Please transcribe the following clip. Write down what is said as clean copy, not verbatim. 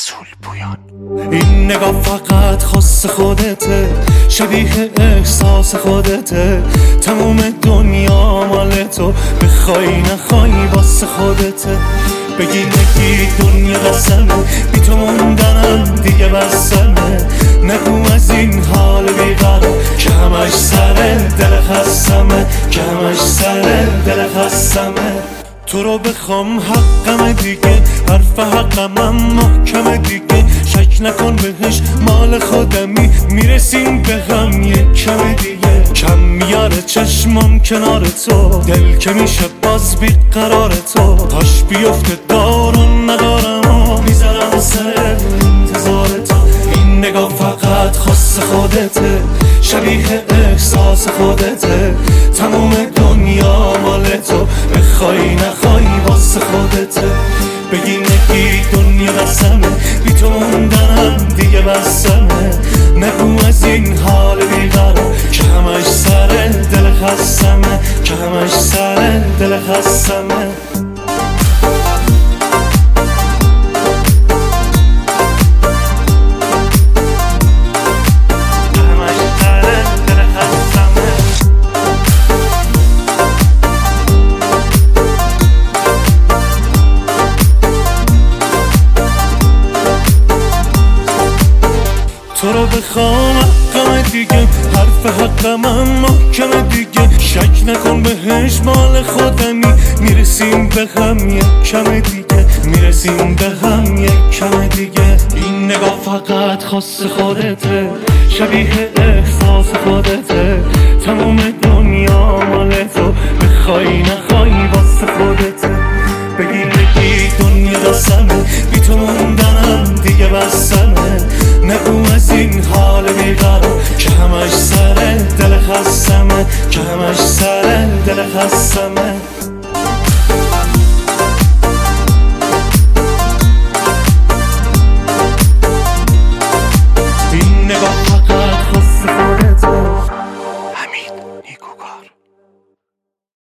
رسول پویان. این نگاه فقط خاص خودته، شبیه احساس خودته، تموم دنیا مال تو، بخوای نخوای واسه خودته. بگی نگی دنیا قسمه، بی تو موندنم دیگه بسمه، نگو از این حال بیقرار که همش سر دل خستمه، که همش سر دل خستمه. تو رو بخوام حقم دیگه، حرف حقمم محکم دیگه، شک نکن بهش مال خودمی، میرسیم به هم یک کم دیگه. کم میاره چشمم کنار تو، دل که میشه باز بیقرار تو، پاش بیفته دارم ندارم و میذارم سر انتظار تو. این نگاه فقط خاص خودته، شبیه احساس خودته، تموم دنیا مال تو، بخوای نخوای واسه خودته. بگی نگی دنیا قسمه، بی تو موندنم دیگه بسمه، نگو از این حال بیقرار که همش سر دل خستمه، که همش سر دل خستمه. تو رو بخوام حقم دیگه، حرف حقمم محکم دیگه، شک نکن بهش مال خودمی، میرسیم به هم یک کم دیگه، میرسیم به هم یک کم دیگه. این نگاه فقط خاص خودته، شبیه احساس خودته، تموم دنیا مال تو، بخوای نخوای واسه خودته. بگی نگی دنیا دستمه، بی تو موندنم دیگه بسمه، نگو از این حال بیقرار که همش سر دل خستمه، که همش سر دل خستمه.